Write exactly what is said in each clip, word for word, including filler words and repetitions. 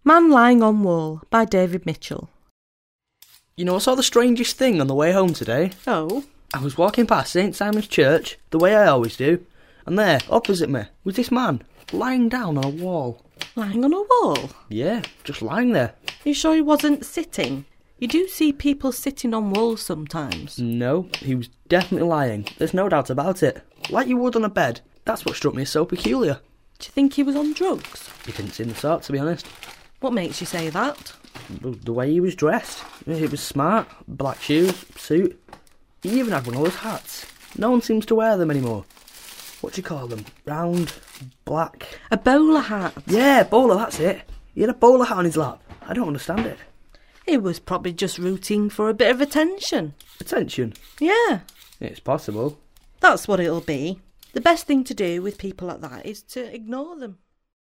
Man Lying on Wall by David Mitchell. You know, I saw the strangest thing on the way home today. Oh? I was walking past St Simon's Church, the way I always do, and there, opposite me, was this man, lying down on a wall. Lying on a wall? Yeah, just lying there. You sure he wasn't sitting? You do see people sitting on walls sometimes. No, he was definitely lying. There's no doubt about it. Like you would on a bed. That's what struck me as so peculiar. Do you think he was on drugs? He didn't seem the sort, to be honest. What makes you say that? The way he was dressed. He was smart. Black shoes, suit. He even had one of those hats. No one seems to wear them anymore. What do you call them? Round, black... A bowler hat? Yeah, bowler, that's it. He had a bowler hat on his lap. I don't understand it. It was probably just rooting for a bit of attention. Attention? Yeah. It's possible. That's what it'll be. The best thing to do with people like that is to ignore them.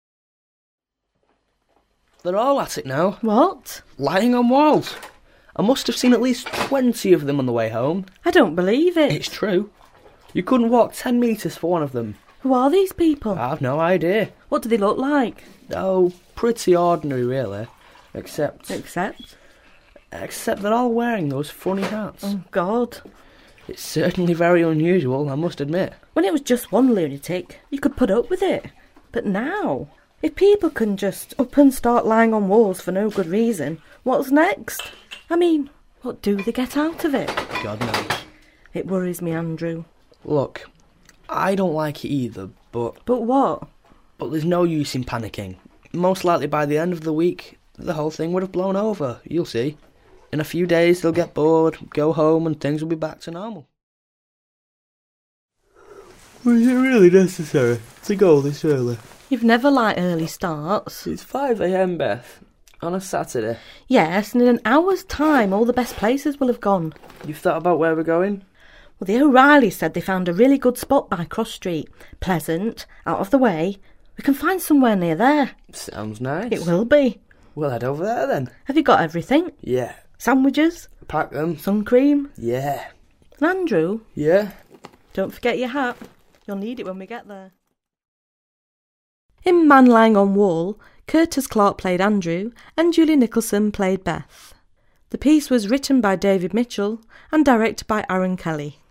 They're all at it now. What? Lying on walls. I must have seen at least twenty of them on the way home. I don't believe it. It's true. You couldn't walk ten metres for one of them. Who are these people? I've no idea. What do they look like? Oh, pretty ordinary, really. Except... Except? Except they're all wearing those funny hats. Oh, God. It's certainly very unusual, I must admit. When it was just one lunatic, you could put up with it. But now, if people can just up and start lying on walls for no good reason, what's next? I mean, what do they get out of it? God knows. It worries me, Andrew. Look, I don't like it either, but... But what? But there's no use in panicking. Most likely by the end of the week, the whole thing would have blown over, you'll see. In a few days they'll get bored, go home, and things will be back to normal. Was it really necessary to go this early? You've never liked early starts. It's five a m, Beth, on a Saturday. Yes, and in an hour's time all the best places will have gone. You've thought about where we're going? Well, the O'Reillys said they found a really good spot by Cross Street. Pleasant, out of the way. We can find somewhere near there. Sounds nice. It will be. We'll head over there then. Have you got everything? Yeah. Sandwiches? Pack them. Sun cream? Yeah. And Andrew? Yeah? Don't forget your hat. You'll need it when we get there. In Man Lying on Wall, Curtis Clark played Andrew and Julie Nicholson played Beth. The piece was written by David Mitchell and directed by Aaron Kelly.